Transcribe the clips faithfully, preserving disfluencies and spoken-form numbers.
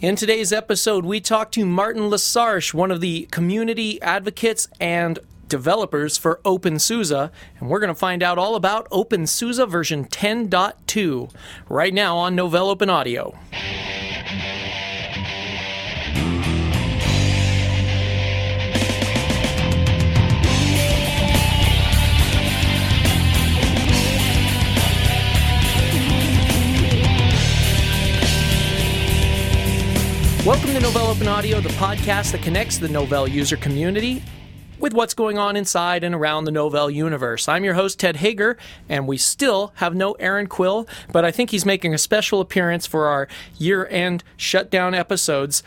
In today's episode, we talk to Martin Lesarche, one of the community advocates and developers for OpenSUSE, and we're going to find out all about OpenSUSE version ten point two right now on Novell Open Audio. Welcome to Novell Open Audio, the podcast that connects the Novell user community with what's going on inside and around the Novell universe. I'm your host, Ted Hager, and we still have no Aaron Quill, but I think he's making a special appearance for our year-end shutdown episodes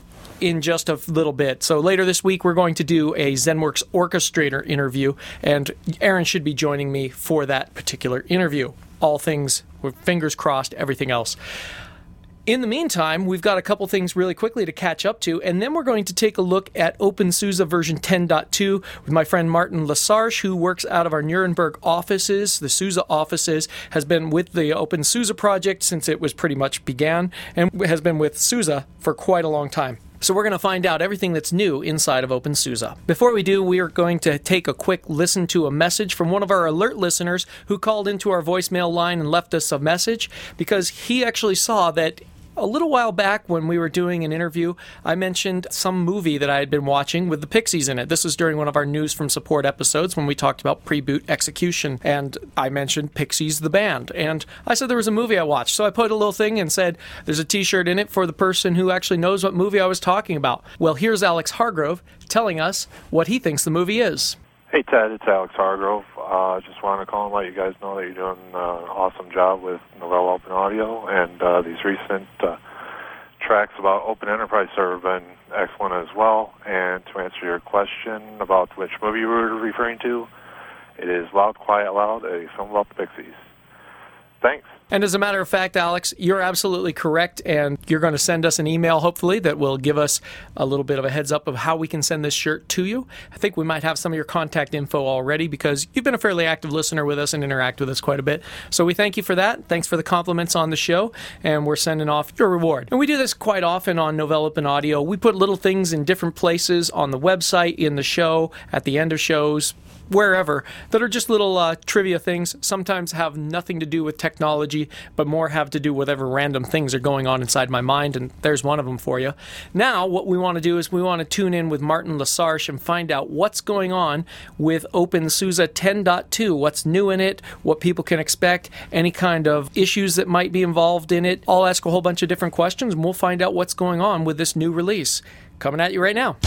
in just a little bit. So later this week, we're going to do a ZenWorks Orchestrator interview, and Aaron should be joining me for that particular interview. All things, with fingers crossed, everything else. In the meantime, we've got a couple things really quickly to catch up to, and then we're going to take a look at OpenSUSE version ten point two with my friend Martin Lesarche, who works out of our Nuremberg offices, the SUSE offices, has been with the OpenSUSE project since it was pretty much began, and has been with SUSE for quite a long time. So we're going to find out everything that's new inside of OpenSUSE. Before we do, we are going to take a quick listen to a message from one of our alert listeners who called into our voicemail line and left us a message because he actually saw that a little while back when we were doing an interview, I mentioned some movie that I had been watching with the Pixies in it. This was during one of our News from Support episodes when we talked about pre-boot execution, and I mentioned Pixies the band. And I said there was a movie I watched, so I put a little thing and said there's a t-shirt in it for the person who actually knows what movie I was talking about. Well, here's Alex Hargrove telling us what he thinks the movie is. Hey, Ted, it's Alex Hargrove. I uh, just wanted to call and let you guys know that you're doing uh, an awesome job with Novell Open Audio, and uh, these recent uh, tracks about Open Enterprise Server have been excellent as well. And to answer your question about which movie you were referring to, it is Loud, Quiet, Loud, a film about the Pixies. Thanks. And as a matter of fact, Alex, you're absolutely correct, and you're going to send us an email, hopefully, that will give us a little bit of a heads up of how we can send this shirt to you. I think we might have some of your contact info already because you've been a fairly active listener with us and interact with us quite a bit. So we thank you for that. Thanks for the compliments on the show, and we're sending off your reward. And we do this quite often on Novell Open Audio. We put little things in different places on the website, in the show, at the end of shows, wherever, that are just little uh, trivia things, sometimes have nothing to do with technology, but more have to do with whatever random things are going on inside my mind, and there's one of them for you. Now, what we want to do is we want to tune in with Martin Lesarche and find out what's going on with OpenSUSE ten point two, what's new in it, what people can expect, any kind of issues that might be involved in it. I'll ask a whole bunch of different questions, and we'll find out what's going on with this new release. Coming at you right now.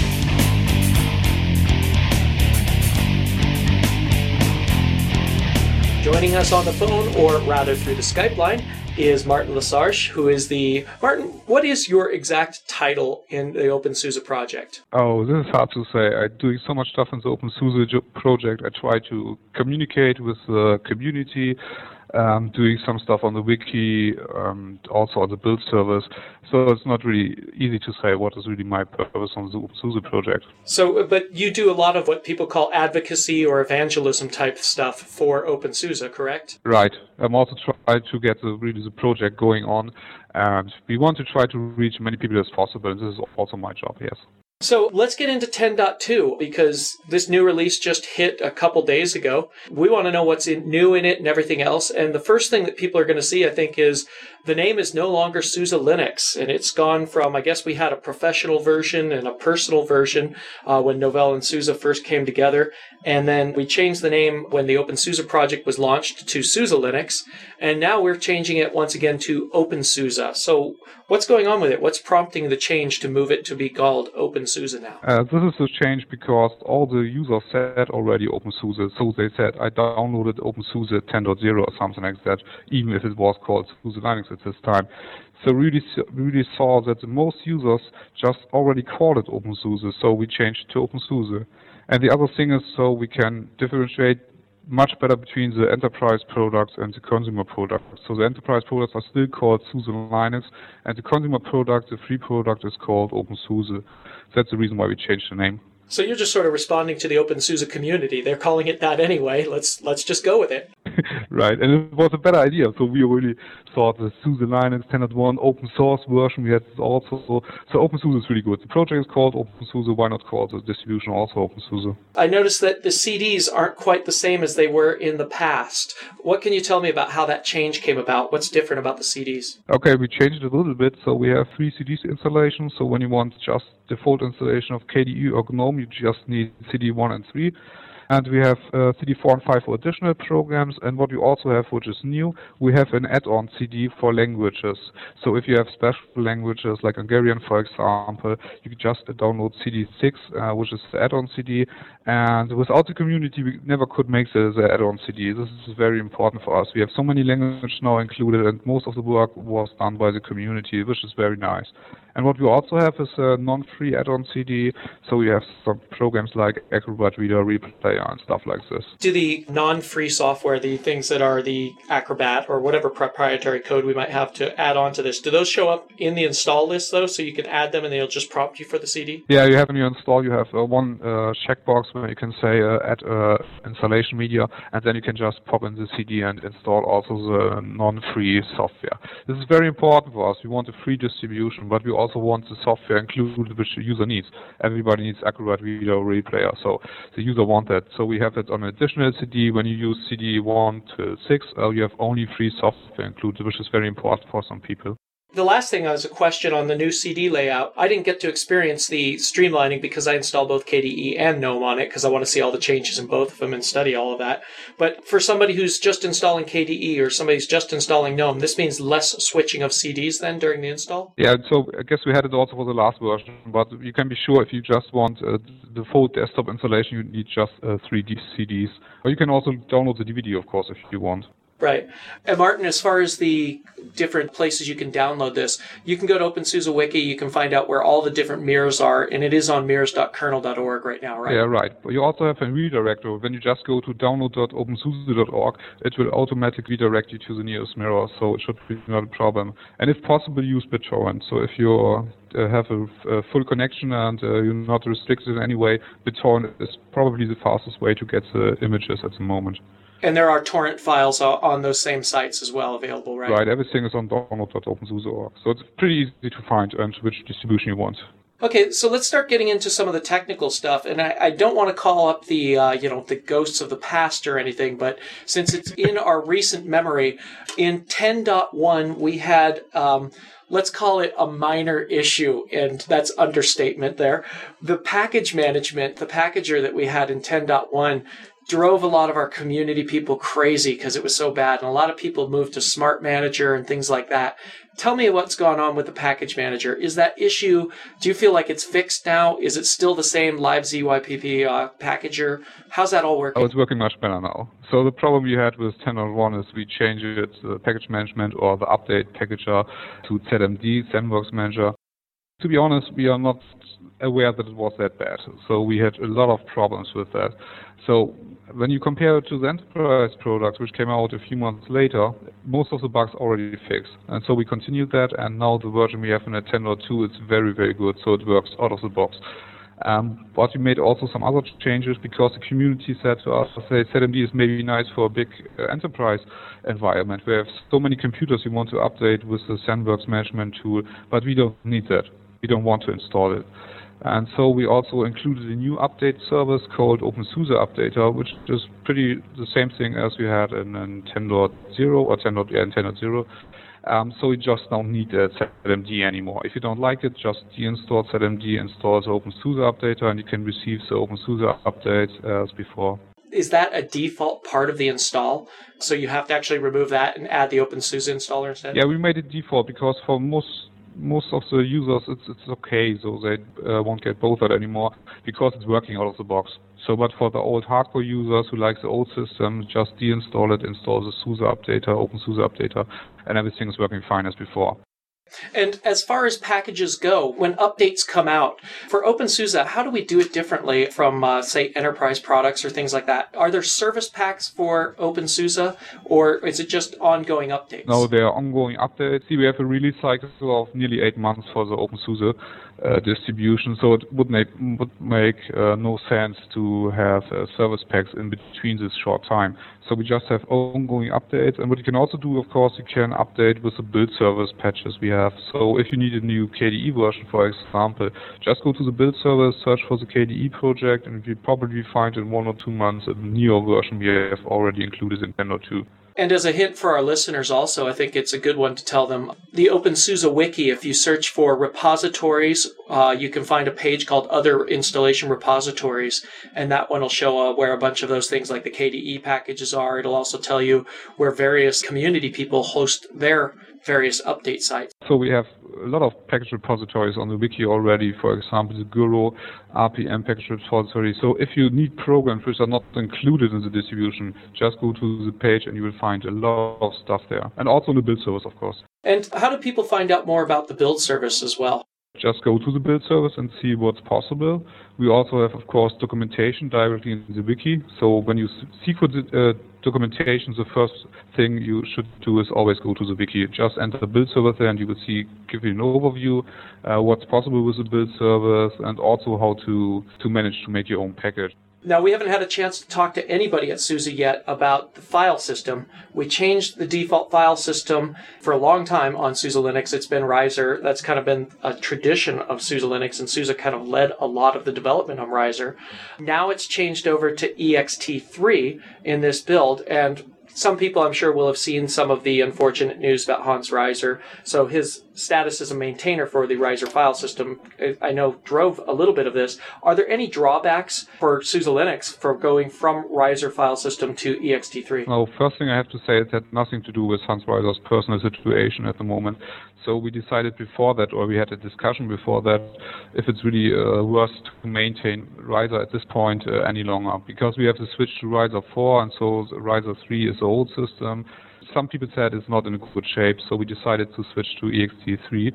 Joining us on the phone, or rather through the Skype line, is Martin Lesarche, who is the... Martin, what is your exact title in the OpenSUSE project? Oh, this is hard to say. I'm doing so much stuff in the OpenSUSE project. I try to communicate with the community, um, doing some stuff on the wiki, um, also on the build servers. So it's not really easy to say what is really my purpose on the OpenSUSE project. So, but you do a lot of what people call advocacy or evangelism type stuff for OpenSUSE, correct? Right. I'm also trying to get the, really the project going on, and we want to try to reach as many people as possible, and this is also my job, yes. So let's get into ten point two, because this new release just hit a couple days ago. We want to know what's in, new in it and everything else. And the first thing that people are going to see, I think, is the name is no longer SUSE Linux. And it's gone from, I guess we had a professional version and a personal version uh, when Novell and SUSE first came together. And then we changed the name when the OpenSUSE project was launched to SUSE Linux. And now we're changing it once again to OpenSUSE. So what's going on with it? What's prompting the change to move it to be called OpenSUSE now? Uh, this is a change because all the users said already OpenSUSE. So they said, I downloaded OpenSUSE ten point oh or something like that, even if it was called SUSE Linux at this time. So really, really saw that the most users just already called it OpenSUSE, so we changed to OpenSUSE. And the other thing is so we can differentiate much better between the enterprise products and the consumer products. So the enterprise products are still called SUSE Linux, and the consumer product, the free product, is called OpenSUSE. That's the reason why we changed the name. So you're just sort of responding to the OpenSUSE community. They're calling it that anyway. Let's let's just go with it. Right, and it was a better idea. So we really thought the SUSE Linux ten point one open source version. We had this also. So OpenSUSE is really good. The project is called OpenSUSE. Why not call the distribution also OpenSUSE? I noticed that the C Ds aren't quite the same as they were in the past. What can you tell me about how that change came about? What's different about the C Ds? Okay, we changed it a little bit. So we have three C Ds installations. So when you want just default installation of K D E or GNOME, you just need C D one and three. And we have uh, C D four and five for additional programs. And what we also have, which is new, we have an add-on C D for languages. So if you have special languages like Hungarian, for example, you can just download C D six, uh, which is the add-on C D. And without the community, we never could make the, the add-on C D. This is very important for us. We have so many languages now included, and most of the work was done by the community, which is very nice. And what we also have is a non-free add-on C D, so we have some programs like Acrobat Reader, Replayer, and stuff like this. Do the non-free software, the things that are the Acrobat or whatever proprietary code we might have to add on to this, do those show up in the install list, though, so you can add them and they'll just prompt you for the C D? Yeah, you have in your install, you have uh, one uh, checkbox where you can say uh, add uh, installation media, and then you can just pop in the C D and install also the non-free software. This is very important for us. We want a free distribution, but we also also want the software included which the user needs. Everybody needs Acrobat Reader or Replayer, so the user wants that. So we have it on an additional C D. When you use C D one to six, uh, you have only free software included, which is very important for some people. The last thing was a question on the new C D layout. I didn't get to experience the streamlining because I installed both K D E and GNOME on it because I want to see all the changes in both of them and study all of that. But for somebody who's just installing K D E or somebody who's just installing GNOME, this means less switching of C Ds then during the install? Yeah, so I guess we had it also for the last version, but you can be sure if you just want uh, the full desktop installation, you need just uh, three C Ds. Or you can also download the D V D, of course, if you want. Right. And Martin, as far as the different places you can download this, you can go to OpenSUSE Wiki, you can find out where all the different mirrors are, and it is on mirrors dot kernel dot org right now, right? Yeah, right. But you also have a redirector. When you just go to download dot open suse dot org, it will automatically redirect you to the nearest mirror, so it should be not a problem. And if possible, use BitTorrent. So if you uh, have a, a full connection and uh, you're not restricted in any way, BitTorrent is probably the fastest way to get the images at the moment. And there are torrent files on those same sites as well available, right? Right, everything is on download dot open suse dot org. So it's pretty easy to find and which distribution you want. Okay, so let's start getting into some of the technical stuff. And I, I don't want to call up the, uh, you know, the ghosts of the past or anything, but since it's in our recent memory, in ten point one we had... Um, let's call it a minor issue, and that's understatement there. The package management, the packager that we had in ten point one drove a lot of our community people crazy because it was so bad, and a lot of people moved to Smart Manager and things like that. Tell me what's gone on with the package manager. Is that issue, do you feel like it's fixed now? Is it still the same LiveZypp uh, packager? How's that all working? Oh, it's working much better now. So the problem you had with ten point one is we changed it, the package management or the update packager to Z M D, ZenWorks Manager. To be honest, we are not aware that it was that bad. So we had a lot of problems with that. So when you compare it to the enterprise products, which came out a few months later, most of the bugs already fixed. And so we continued that, and now the version we have in ten point two is very, very good, so it works out of the box. Um, but we made also some other changes because the community said to us, say, Z M D is maybe nice for a big uh, enterprise environment. We have so many computers we want to update with the ZenWorks management tool, but we don't need that. We don't want to install it. And so we also included a new update service called OpenSUSE Updater, which is pretty the same thing as we had in, in ten point zero or ten, yeah, in ten point zero. Um, so we just don't need a Z M D anymore. If you don't like it, just deinstall Z M D, install the OpenSUSE Updater, and you can receive the OpenSUSE update as before. Is that a default part of the install? So you have to actually remove that and add the OpenSUSE installer instead? Yeah, we made it default because for most most of the users it's it's okay, so they uh, won't get bothered anymore because it's working out of the box. So, but for the old hardcore users who like the old system, just deinstall it, install the SUSE Updater, OpenSUSE Updater, and everything is working fine as before. And as far as packages go, when updates come out, for OpenSUSE, how do we do it differently from, uh, say, enterprise products or things like that? Are there service packs for OpenSUSE, or is it just ongoing updates? No, there are ongoing updates. See, we have a release cycle of nearly eight months for the OpenSUSE uh, distribution, so it would make would make uh, no sense to have uh, service packs in between this short time. So we just have ongoing updates, and what you can also do, of course, you can update with the build service patches we have. So if you need a new K D E version, for example, just go to the build service, search for the K D E project, and you'll probably find in one or two months a newer version we have already included in ten point two. And as a hint for our listeners also, I think it's a good one to tell them, the OpenSUSE Wiki, if you search for repositories, uh, you can find a page called Other Installation Repositories, and that one will show uh, where a bunch of those things like the K D E packages are. It'll also tell you where various community people host their various update sites. So we have a lot of package repositories on the wiki already, for example, the Guru R P M package repository. So if you need programs which are not included in the distribution, just go to the page and you will find a lot of stuff there. And also the build service, of course. And how do people find out more about the build service as well? Just go to the build service and see what's possible. We also have, of course, documentation directly in the wiki. So when you seek for the uh, documentation, the first thing you should do is always go to the wiki. Just enter the build service there and you will see, give you an overview, uh, what's possible with the build service, and also how to, to manage to make your own package. Now, we haven't had a chance to talk to anybody at SUSE yet about the file system. We changed the default file system for a long time on SUSE Linux. It's been Riser. That's kind of been a tradition of SUSE Linux, and SUSE kind of led a lot of the development on Riser. Now it's changed over to E X T three in this build, and some people, I'm sure, will have seen some of the unfortunate news about Hans Reiser. So his status as a maintainer for the Riser file system, I know, drove a little bit of this. Are there any drawbacks for SUSE Linux for going from Riser file system to E X T three? Well, first thing I have to say, it had nothing to do with Hans Reiser's personal situation at the moment. So we decided before that, or we had a discussion before that, if it's really uh, worth to maintain Riser at this point uh, any longer, because we have to switch to Riser four, and so Riser three is the old system. Some people said it's not in a good shape, so we decided to switch to E X T three,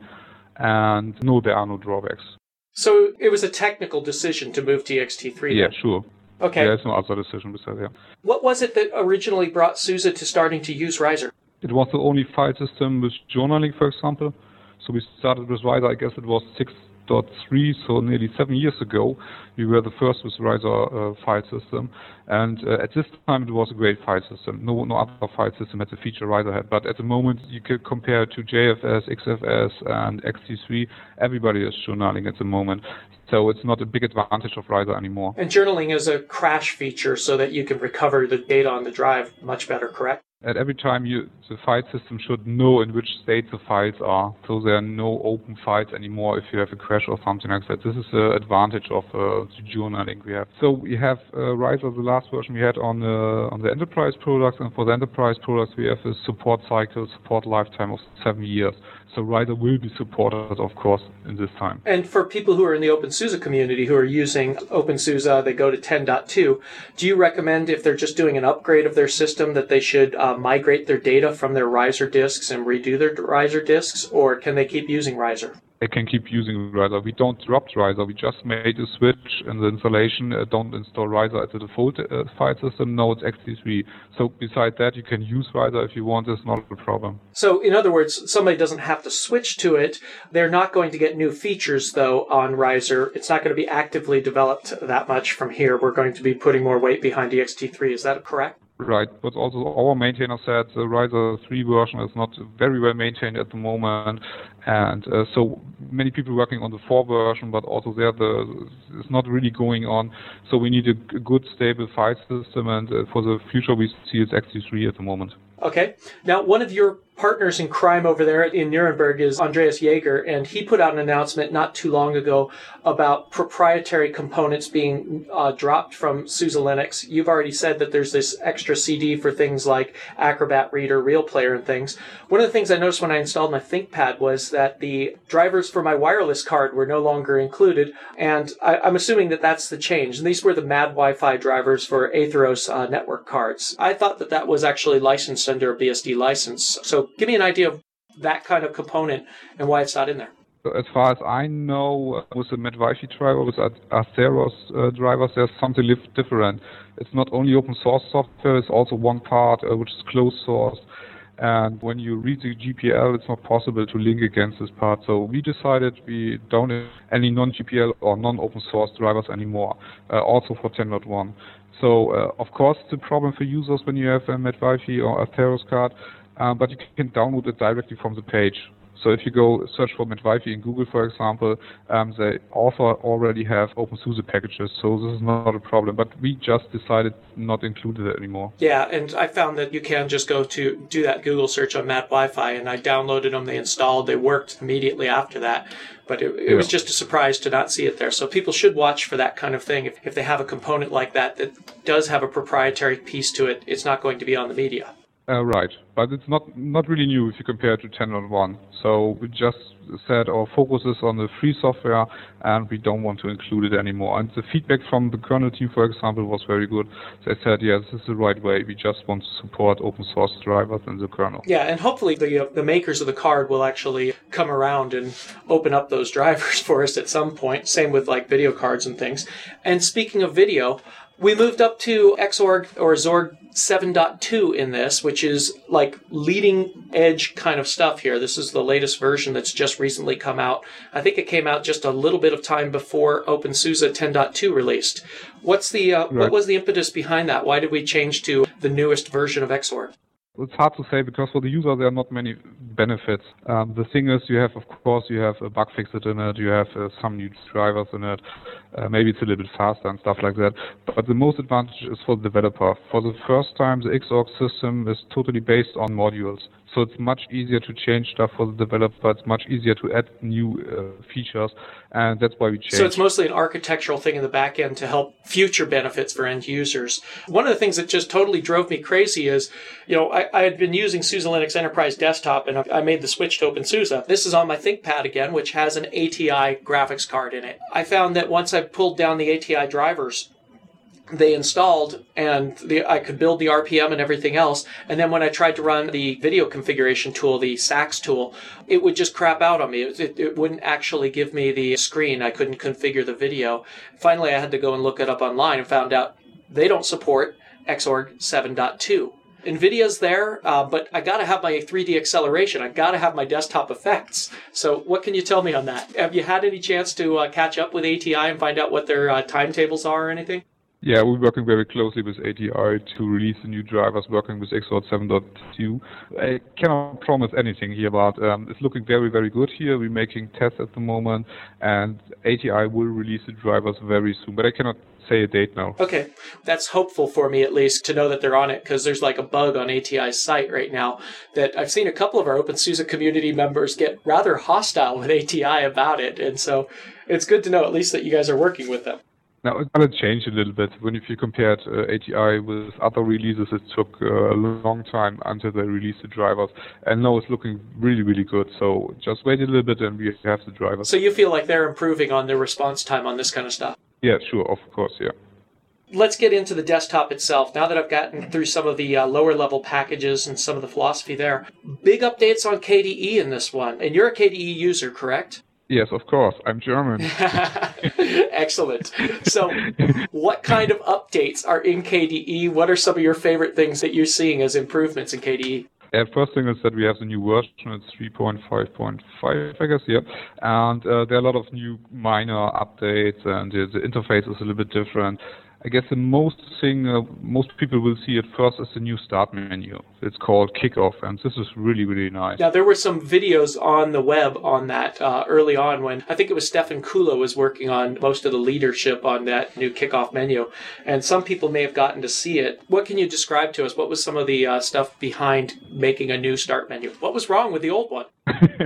and no, there are no drawbacks. So it was a technical decision to move to E X T three? Yeah, sure. Okay. There's no other decision besides that. What was it that originally brought SUSE to starting to use Riser? It was the only file system with journaling, for example. So we started with Riser, I guess it was six point three, so nearly seven years ago. We were the first with Riser uh, file system. And uh, at this time, it was a great file system. No no other file system had the feature Riser had. But at the moment, you could compare it to J F S, X F S, and X T three. Everybody is journaling at the moment. So it's not a big advantage of Riser anymore. And journaling is a crash feature so that you can recover the data on the drive much better, correct? At every time, you, the file system should know in which state the files are, so there are no open files anymore if you have a crash or something like that. This is the advantage of uh, the journaling we have. So we have uh, Riser, the last version we had on the on the enterprise products, and for the enterprise products we have a support cycle, support lifetime of seven years. So Riser will be supported, of course, in this time. And for people who are in the OpenSUSE community who are using OpenSUSE, they go to ten point two. Do you recommend, if they're just doing an upgrade of their system, that they should uh, migrate their data from their Riser disks and redo their Riser disks, or can they keep using Riser? They can keep using Riser. We don't drop Riser. We just made a switch in the installation. Uh, don't install Riser as a default uh, file system. No, it's X T three. So besides that, you can use Riser if you want. It's not a problem. So in other words, somebody doesn't have to switch to it. They're not going to get new features, though, on Riser. It's not going to be actively developed that much from here. We're going to be putting more weight behind E X T three. Is that correct? Right, but also our maintainer said the Riser three version is not very well maintained at the moment, and uh, so many people working on the four version, but also there the it's not really going on. So we need a good, stable file system, and uh, for the future we see it's X T three at the moment. Okay. Now, one of your partners in crime over there in Nuremberg is Andreas Jaeger, and he put out an announcement not too long ago about proprietary components being uh, dropped from SUSE Linux. You've already said that there's this extra C D for things like Acrobat Reader, Real Player, and things. One of the things I noticed when I installed my ThinkPad was that the drivers for my wireless card were no longer included, and I, I'm assuming that that's the change. And these were the Mad Wi-Fi drivers for Atheros uh, network cards. I thought that that was actually licensed under a B S D license. So give me an idea of that kind of component and why it's not in there. As far as I know, with the MetWiFi driver, with Atheros uh, drivers, there's something different. It's not only open source software, it's also one part uh, which is closed source. And when you read the G P L, it's not possible to link against this part. So we decided we don't have any non-G P L or non-open source drivers anymore, uh, also for ten point one. So, uh, of course, it's a problem for users when you have a MetWiFi or Atheros card, uh, but you can download it directly from the page. So if you go search for MetWiFi in Google, for example, um, they also already have OpenSUSE packages, so this is not a problem. But we just decided not to include it anymore. Yeah, and I found that you can just go to do that Google search on MetWiFi, and I downloaded them, they installed, they worked immediately after that. But it, it yeah. was just a surprise to not see it there. So people should watch for that kind of thing. If, if they have a component like that that does have a proprietary piece to it, it's not going to be on the media. Uh, right, but it's not not really new if you compare it to ten point one. So we just said our focus is on the free software, and we don't want to include it anymore. And the feedback from the kernel team, for example, was very good. They said, yeah, this is the right way. We just want to support open source drivers in the kernel. Yeah, and hopefully the uh, the makers of the card will actually come around and open up those drivers for us at some point. Same with like video cards and things. And speaking of video, we moved up to Xorg or Zorg seven point two in this, which is like leading edge kind of stuff here. This is the latest version that's just recently come out. I think it came out just a little bit of time before OpenSUSE ten point two released. What's the uh, right. What was the impetus behind that? Why did we change to the newest version of Xorg? It's hard to say because for the user there are not many benefits. Um, the thing is, you have, of course, you have a bug fixes in it, you have uh, some new drivers in it, uh, maybe it's a little bit faster and stuff like that. But the most advantage is for the developer. For the first time, the Xorg system is totally based on modules. So it's much easier to change stuff for the developer. It's much easier to add new uh, features, and that's why we changed. So it's mostly an architectural thing in the back end to help future benefits for end users. One of the things that just totally drove me crazy is, you know, I, I had been using SUSE Linux Enterprise Desktop, and I made the switch to OpenSUSE. This is on my ThinkPad again, which has an A T I graphics card in it. I found that once I pulled down the A T I drivers, they installed, and the, I could build the R P M and everything else. And then when I tried to run the video configuration tool, the SAX tool, it would just crap out on me. It, it, it wouldn't actually give me the screen. I couldn't configure the video. Finally, I had to go and look it up online and found out they don't support Xorg seven point two. NVIDIA's there, uh, but I got to have my three D acceleration. I got to have my desktop effects. So what can you tell me on that? Have you had any chance to uh, catch up with A T I and find out what their uh, timetables are or anything? Yeah, we're working very closely with A T I to release the new drivers, working with Xorg seven point two. I cannot promise anything here, but um, it's looking very, very good here. We're making tests at the moment, and A T I will release the drivers very soon, but I cannot say a date now. Okay, that's hopeful for me at least to know that they're on it, because there's like a bug on A T I's site right now that I've seen a couple of our OpenSUSE community members get rather hostile with A T I about it, and so it's good to know at least that you guys are working with them. Now, it's going to change a little bit. When if you compared uh, A T I with other releases, it took uh, a long time until they released the drivers. And now it's looking really, really good. So just wait a little bit and we have the drivers. So you feel like they're improving on their response time on this kind of stuff? Yeah, sure, of course, yeah. Let's get into the desktop itself. Now that I've gotten through some of the uh, lower level packages and some of the philosophy there, big updates on K D E in this one. And you're a K D E user, correct? Yes, of course. I'm German. Excellent. So what kind of updates are in K D E? What are some of your favorite things that you're seeing as improvements in K D E? Yeah, first thing is that we have the new version. It's three point five point five, I guess, yeah. And uh, there are a lot of new minor updates, and the, the interface is a little bit different. I guess the most thing uh, most people will see at first is the new start menu. It's called Kickoff, and this is really, really nice. Now, there were some videos on the web on that uh, early on when I think it was Stefan Kula was working on most of the leadership on that new Kickoff menu, and some people may have gotten to see it. What can you describe to us? What was some of the uh, stuff behind making a new start menu? What was wrong with the old one?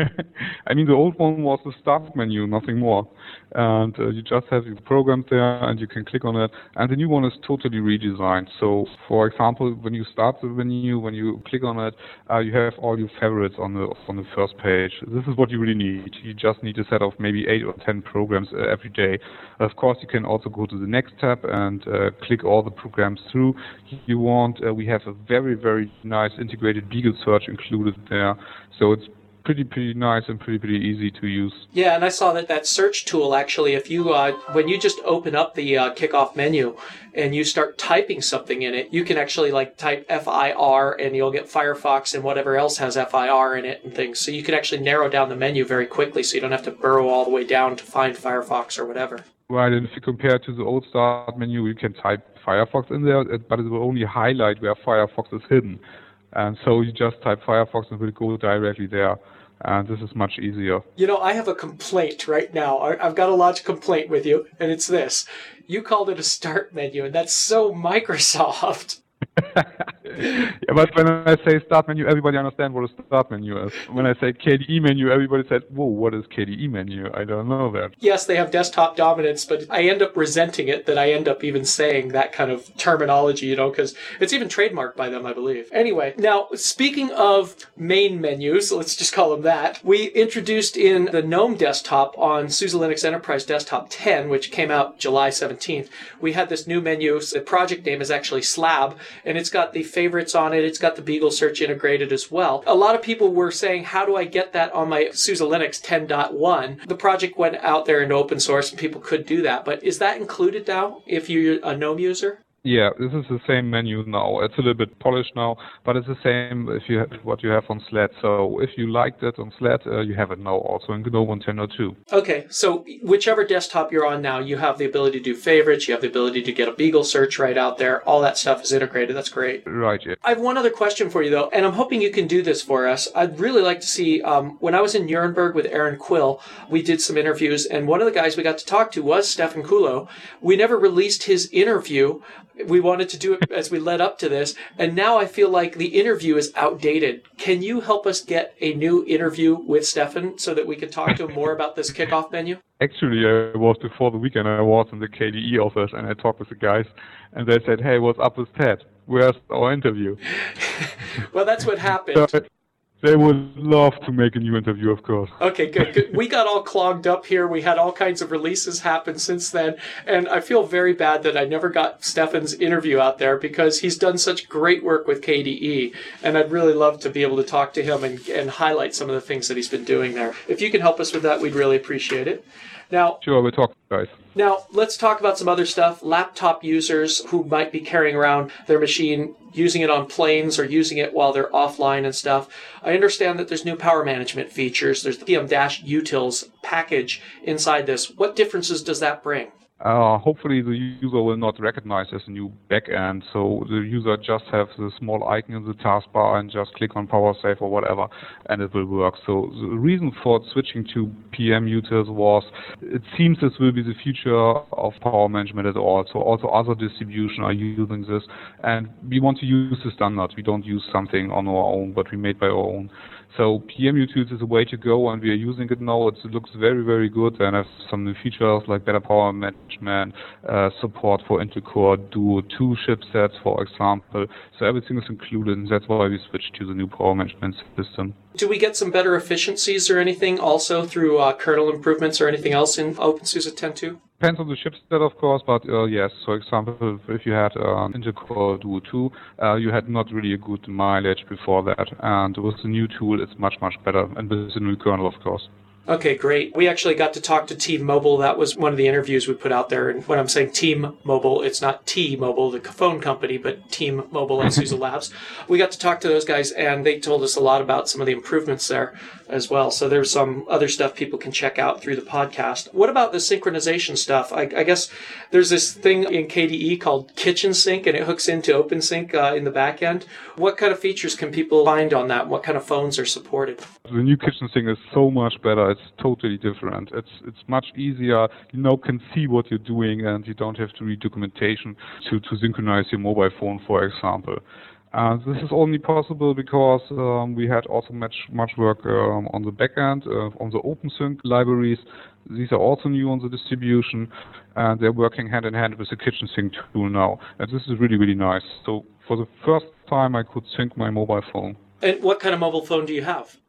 I mean, the old one was the start menu, nothing more. And uh, you just have your programs there, and you can click on it. And the new one is totally redesigned. So, for example, when you start the menu, when you click on it, uh, you have all your favorites on the on the first page. This is what you really need. You just need to set off maybe eight or ten programs uh, every day. Of course, you can also go to the next tab and uh, click all the programs through you want. Uh, we have a very, very nice integrated Beagle search included there. So it's pretty, pretty nice and pretty, pretty easy to use. Yeah, and I saw that that search tool actually, if you, uh, when you just open up the uh, kickoff menu and you start typing something in it, you can actually like type F I R and you'll get Firefox and whatever else has F I R in it and things. So you can actually narrow down the menu very quickly so you don't have to burrow all the way down to find Firefox or whatever. Right, and if you compare to the old start menu, you can type Firefox in there, but it will only highlight where Firefox is hidden. And so you just type Firefox and it will go directly there. And this is much easier. You know, I have a complaint right now. I've got a lodge complaint with you, and it's this. You called it a start menu, and that's so Microsoft. Yeah, but when I say start menu, everybody understands what a start menu is. When I say K D E menu, everybody said, whoa, what is K D E menu? I don't know that. Yes, they have desktop dominance, but I end up resenting it that I end up even saying that kind of terminology, you know, because it's even trademarked by them, I believe. Anyway, now, speaking of main menus, let's just call them that, we introduced in the GNOME desktop on SUSE Linux Enterprise Desktop ten, which came out July seventeenth, we had this new menu. The project name is actually Slab, and it's got the favorites on it. It's got the Beagle search integrated as well. A lot of people were saying, how do I get that on my SUSE Linux ten point one? The project went out there into open source and people could do that. But is that included now if you're a GNOME user? Yeah, this is the same menu now. It's a little bit polished now, but it's the same if you have what you have on SLAD. So if you liked it on SLAD, uh, you have it now also in GNOME ten point two. Okay, so whichever desktop you're on now, you have the ability to do favorites, you have the ability to get a Beagle search right out there. All that stuff is integrated. That's great. Right, yeah. I have one other question for you, though, and I'm hoping you can do this for us. I'd really like to see, um, when I was in Nuremberg with Aaron Quill, we did some interviews, and one of the guys we got to talk to was Stefan Kulo. We never released his interview. We wanted to do it as we led up to this, and now I feel like the interview is outdated. Can you help us get a new interview with Stefan so that we can talk to him more about this kickoff menu? Actually, I was before the weekend, I was in the K D E office, and I talked with the guys, and they said, hey, what's up with Ted? Where's our interview? Well, that's what happened. So, they would love to make a new interview, of course. Okay, good, good. We got all clogged up here. We had all kinds of releases happen since then. And I feel very bad that I never got Stefan's interview out there because he's done such great work with K D E. And I'd really love to be able to talk to him and, and highlight some of the things that he's been doing there. If you can help us with that, we'd really appreciate it. Now, sure, we'll talk, guys. Now, let's talk about some other stuff. Laptop users who might be carrying around their machine, using it on planes or using it while they're offline and stuff. I understand that there's new power management features. There's the P M-Utils package inside this. What differences does that bring? Uh, hopefully the user will not recognize as a new backend, so the user just have the small icon in the taskbar and just click on power save or whatever, and it will work. So the reason for switching to P M-Utils was it seems this will be the future of power management at all. So also other distributions are using this, and we want to use the standard. We don't use something on our own, but we made by our own. So P M-Utils is a way to go, and we are using it now. It looks very, very good, and has some new features like better power management, uh, support for Intel Core Duo two chipsets, for example. So everything is included, and that's why we switched to the new power management system. Do we get some better efficiencies or anything also through uh, kernel improvements or anything else in OpenSUSE ten point two? Depends on the chipset, of course, but uh, yes. For example, if you had um, Intel Core Duo two, uh, you had not really a good mileage before that. And with the new tool, it's much, much better. And with the new kernel, of course. Okay, great. We actually got to talk to Team Mobile. That was one of the interviews we put out there. And when I'm saying Team Mobile, it's not T-Mobile, the phone company, but Team Mobile at SUSE Labs. We got to talk to those guys, and they told us a lot about some of the improvements there as well. So there's some other stuff people can check out through the podcast. What about the synchronization stuff? I, I guess there's this thing in K D E called Kitchen Sync, and it hooks into OpenSync uh, in the back end. What kind of features can people find on that? What kind of phones are supported? The new Kitchen Sync is so much better. It's totally different. It's it's much easier. You now can see what you're doing, and you don't have to read documentation to, to synchronize your mobile phone, for example. Uh, this is only possible because um, we had also much much work um, on the back end, uh, on the OpenSync libraries. These are also new on the distribution, and they're working hand in hand with the Kitchen Sync tool now. And this is really, really nice. So for the first time, I could sync my mobile phone. And what kind of mobile phone do you have?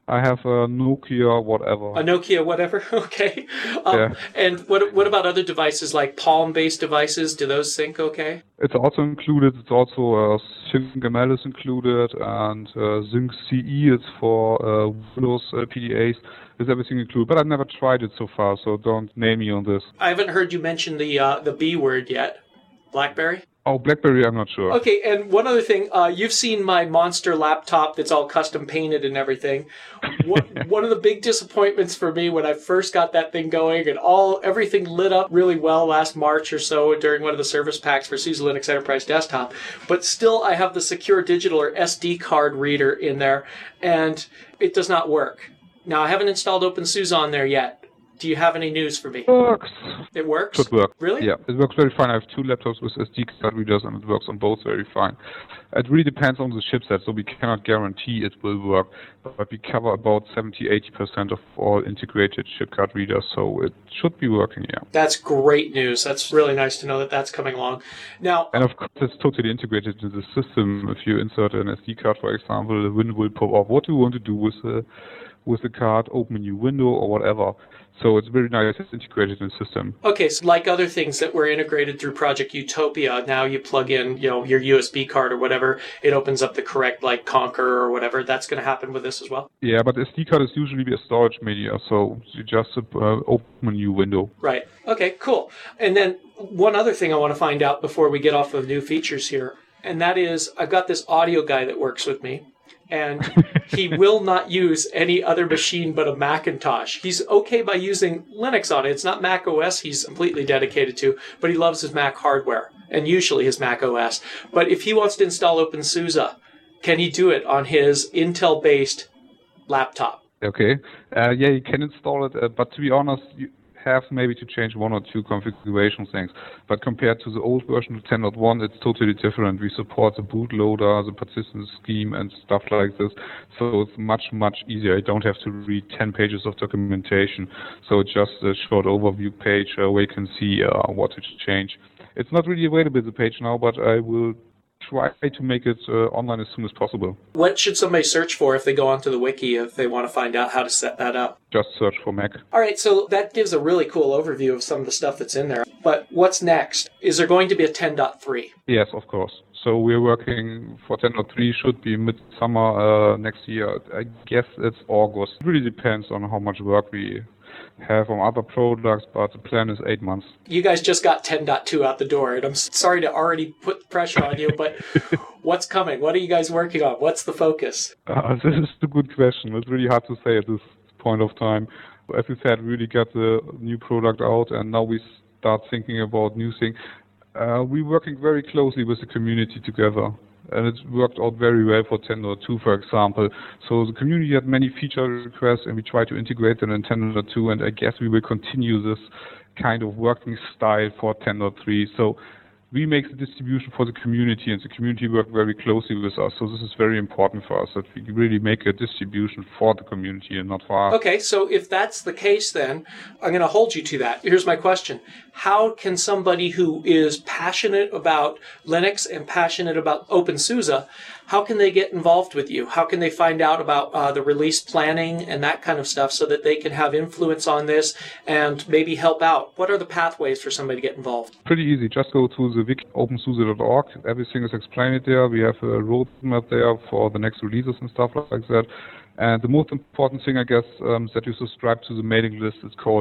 I have a Nokia whatever. A Nokia whatever? Okay. Um, yeah. And what what about other devices like Palm-based devices? Do those sync okay? It's also included. It's also uh, SyncML is included, and uh, Sync C E is for uh, Windows uh, P D As. Is everything included? But I've never tried it so far, so don't name me on this. I haven't heard you mention the uh, the B word yet. BlackBerry? Oh, BlackBerry, I'm not sure. Okay, and one other thing, uh, you've seen my monster laptop that's all custom painted and everything. One, one of the big disappointments for me when I first got that thing going and all everything lit up really well last March or so during one of the service packs for SUSE Linux Enterprise Desktop, but still I have the Secure Digital or S D card reader in there, and it does not work. Now, I haven't installed OpenSUSE on there yet. Do you have any news for me? It works. It works? Should work. Really? Yeah, it works very fine. I have two laptops with S D card readers, and it works on both very fine. It really depends on the chipset, so we cannot guarantee it will work, but we cover about seventy to eighty percent of all integrated chip card readers, so it should be working, yeah. That's great news. That's really nice to know that that's coming along. Now, and of course, it's totally integrated into the system. If you insert an S D card, for example, the window will pop up. What do you want to do with the with the card? Open a new window or whatever. So it's very nice. It's integrated in the system. Okay, so like other things that were integrated through Project Utopia, now you plug in, you know, your U S B card or whatever, it opens up the correct, like, Conquer or whatever. That's going to happen with this as well? Yeah, but the S D card is usually a storage media, so you just uh, open a new window. Right. Okay, cool. And then one other thing I want to find out before we get off of new features here, and that is I've got this audio guy that works with me. And he will not use any other machine but a Macintosh. He's okay by using Linux on it. It's not Mac O S he's completely dedicated to, but he loves his Mac hardware, and usually his Mac O S. But if he wants to install OpenSUSE, can he do it on his Intel-based laptop? Okay. Uh, yeah, you can install it, uh, but to be honest, you have maybe to change one or two configuration things. But compared to the old version of ten point one, it's totally different. We support the bootloader, the persistence scheme, and stuff like this. So it's much, much easier. I don't have to read ten pages of documentation. So it's just a short overview page uh, where you can see uh, what to change. It's not really available, the page now, but I will try to make it uh, online as soon as possible. What should somebody search for if they go onto the wiki if they want to find out how to set that up? Just search for Mac. All right, so that gives a really cool overview of some of the stuff that's in there. But what's next? Is there going to be a ten point three? Yes, of course. So we're working for ten point three, should be midsummer uh, next year. I guess it's August. It really depends on how much work we have on other products, but the plan is eight months. You guys just got ten point two out the door, and I'm sorry to already put pressure on you, but what's coming? What are you guys working on? What's the focus? Uh, this is a good question. It's really hard to say at this point of time. As you said, we really got the new product out, and now we start thinking about new things. Uh, we're working very closely with the community together. And it worked out very well for ten point two, for example. So the community had many feature requests, and we tried to integrate them in ten point two, and I guess we will continue this kind of working style for ten point three. So we make the distribution for the community, and the community work very closely with us. So this is very important for us, that we really make a distribution for the community and not for us. Okay, so if that's the case, then I'm going to hold you to that. Here's my question. How can somebody who is passionate about Linux and passionate about OpenSUSE, how can they get involved with you? How can they find out about uh, the release planning and that kind of stuff so that they can have influence on this and maybe help out? What are the pathways for somebody to get involved? Pretty easy. Just go to the wiki, OpenSUSE dot org. Everything is explained there. We have a roadmap there for the next releases and stuff like that. And the most important thing, I guess, um, is that you subscribe to the mailing list. It's called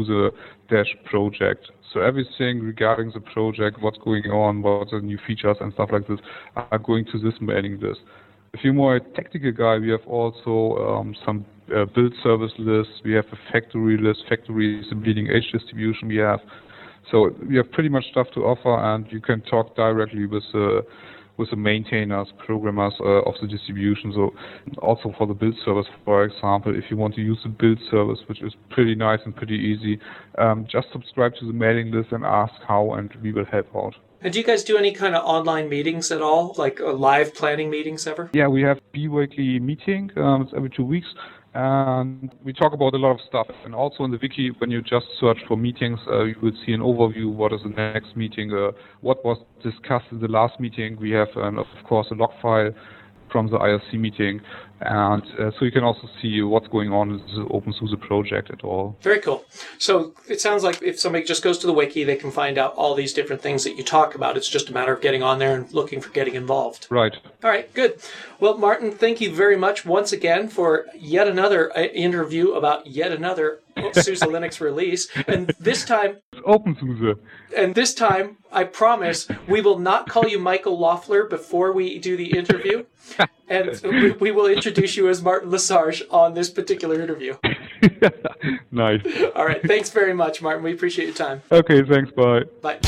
OpenSUSE-Project. So everything regarding the project, what's going on, what are the new features and stuff like this, are going to this mailing list. If you're more a technical guy, we have also um, some uh, build service lists. We have a factory list. Factory is the bleeding edge distribution we have. So we have pretty much stuff to offer, and you can talk directly with the uh, with the maintainers, programmers uh, of the distribution. So also for the build service, for example, if you want to use the build service, which is pretty nice and pretty easy, um, just subscribe to the mailing list and ask how, and we will help out. And do you guys do any kind of online meetings at all, like uh, live planning meetings ever? Yeah, we have bi-weekly meeting. Um, it's every two weeks. And we talk about a lot of stuff. And also in the wiki, when you just search for meetings, uh, you will see an overview. What is the next meeting? Uh, what was discussed in the last meeting? We have, um, of course, a log file from the I R C meeting. And uh, so you can also see what's going on with the OpenSUSE project at all. Very cool. So it sounds like if somebody just goes to the wiki, they can find out all these different things that you talk about. It's just a matter of getting on there and looking for getting involved. Right. All right, good. Well, Martin, thank you very much once again for yet another interview about yet another SUSE Linux release. And this time... OpenSUSE. And this time, I promise, we will not call you Michael Loeffler before we do the interview. And we, we will introduce you as Martin Lesarge on this particular interview. Nice. All right. Thanks very much, Martin. We appreciate your time. Okay, thanks. Bye. Bye.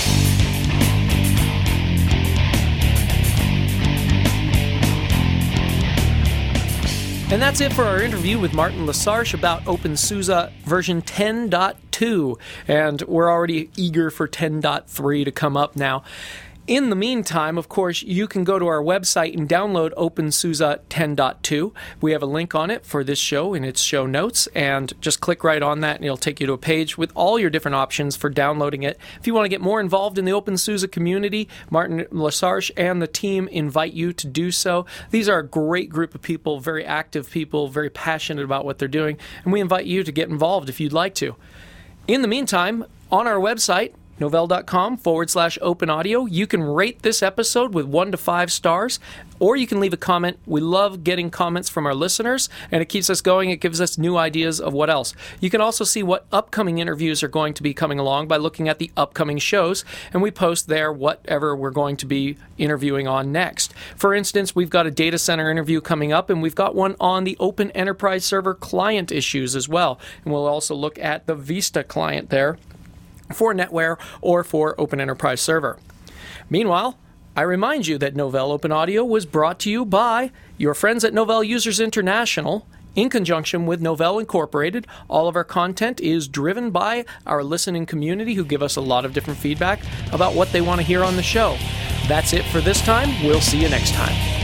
And that's it for our interview with Martin Lesarge about OpenSUSE version ten point two. And we're already eager for ten point three to come up now. In the meantime, of course, you can go to our website and download OpenSUSE ten point two. We have a link on it for this show in its show notes, and just click right on that and it'll take you to a page with all your different options for downloading it. If you want to get more involved in the OpenSUSE community, Martin Lesarge and the team invite you to do so. These are a great group of people, very active people, very passionate about what they're doing, and we invite you to get involved if you'd like to. In the meantime, on our website, Novell.com forward slash open audio. You can rate this episode with one to five stars, or you can leave a comment. We love getting comments from our listeners, and it keeps us going. It gives us new ideas of what else. You can also see what upcoming interviews are going to be coming along by looking at the upcoming shows, and we post there whatever we're going to be interviewing on next. For instance, we've got a data center interview coming up, and we've got one on the Open Enterprise Server client issues as well. And we'll also look at the Vista client there for NetWare or for Open Enterprise Server. Meanwhile, I remind you that Novell Open Audio was brought to you by your friends at Novell Users International in conjunction with Novell Incorporated. All of our content is driven by our listening community who give us a lot of different feedback about what they want to hear on the show. That's it for this time. We'll see you next time.